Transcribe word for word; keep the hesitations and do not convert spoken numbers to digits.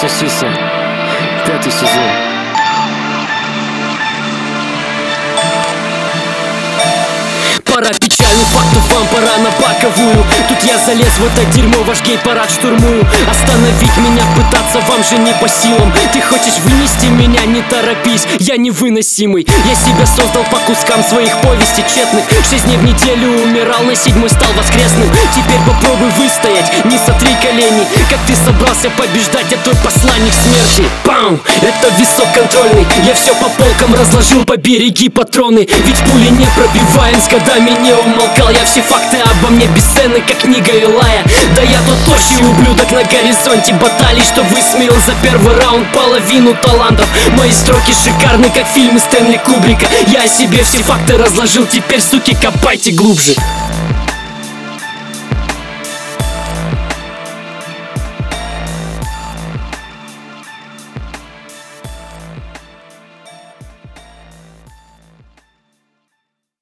Экзорциса, пятый сезон. Пора печальных фактов, вам пора на боковую. Тут я залез в это дерьмо, ваш гей-парад штурмую. Остановить меня пытаться вам же не по силам. Ты хочешь вынести меня, не торопись, я невыносимый. Я себя создал по кускам своих повестей тщетных. Шесть дней в неделю умирал, на седьмой стал воскресным. Теперь попробуй выстоять, не сотри колени. Как ты собрался побеждать, а твой посланник смерти. Пам! Это висок контрольный, я все по полкам разложил, побереги патроны. Ведь пули не пробиваем, с годами не умолкал. Я все факты обо мне бесценны, как книга Илая. Да я тот тощий ублюдок на горизонте баталий, что высмеял за первый раунд половину талантов. Мои строки шикарны, как фильмы Стэнли Кубрика. Я о себе все факты разложил, теперь, суки, копайте глубже.